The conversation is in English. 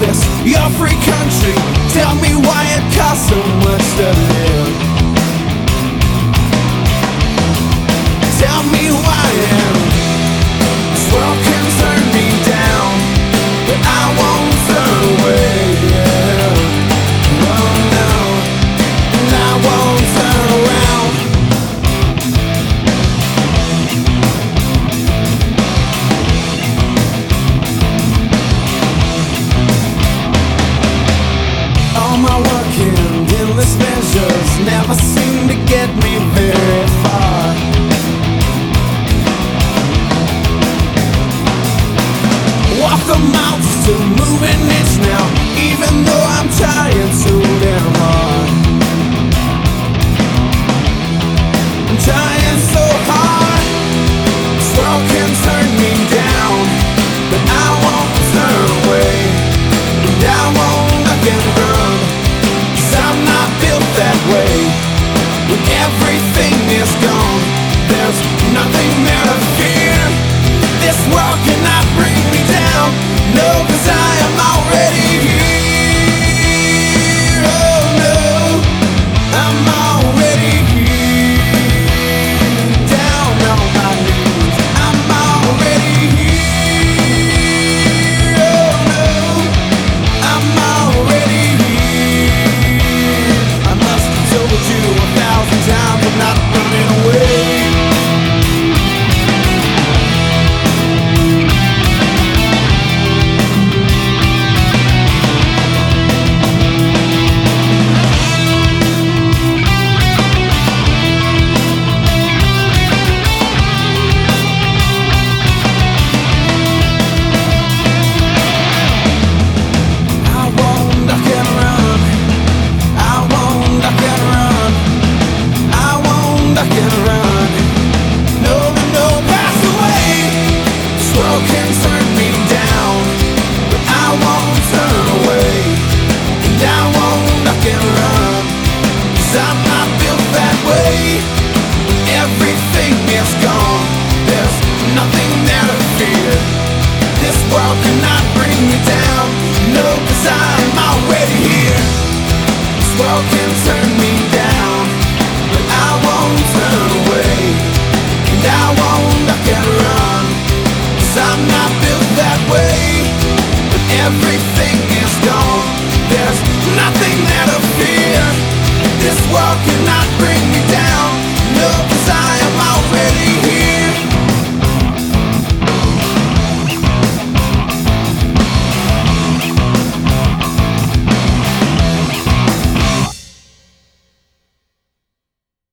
this your free country? Tell me why it costs so much to live. Tell me why this world can turn me down, but I won't turn away. Oh no, and I won't turn around. All my work and endless measures never seem to get me very far. Walk the mountains to move an inch now, even though I'm tired so